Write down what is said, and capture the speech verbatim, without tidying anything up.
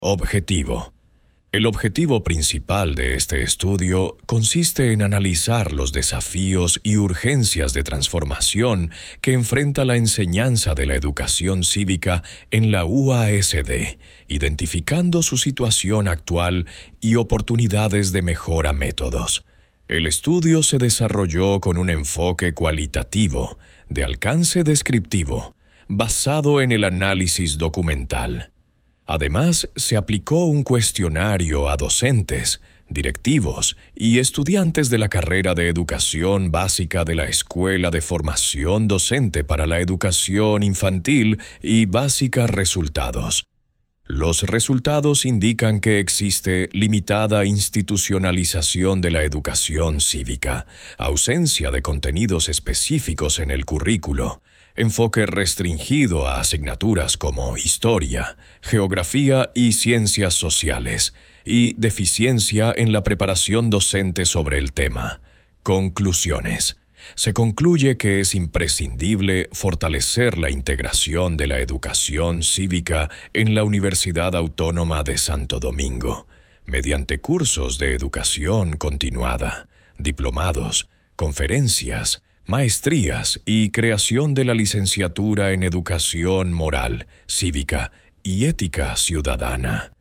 Objetivo. El objetivo principal de este estudio consiste en analizar los desafíos y urgencias de transformación que enfrenta la enseñanza de la educación cívica en la U A S D, identificando su situación actual y oportunidades de mejora métodos. El estudio se desarrolló con un enfoque cualitativo, de alcance descriptivo, basado en el análisis documental. Además, se aplicó un cuestionario a docentes, directivos y estudiantes de la carrera de Educación Básica de la Escuela de Formación Docente para la Educación Infantil y Básica Resultados. Los resultados indican que existe limitada institucionalización de la educación cívica, ausencia de contenidos específicos en el currículo, enfoque restringido a asignaturas como historia, geografía y ciencias sociales, y deficiencia en la preparación docente sobre el tema. Conclusiones. Se concluye que es imprescindible fortalecer la integración de la educación cívica en la Universidad Autónoma de Santo Domingo, mediante cursos de educación continuada, diplomados, conferencias, maestrías y creación de la licenciatura en Educación Moral, Cívica y Ética Ciudadana.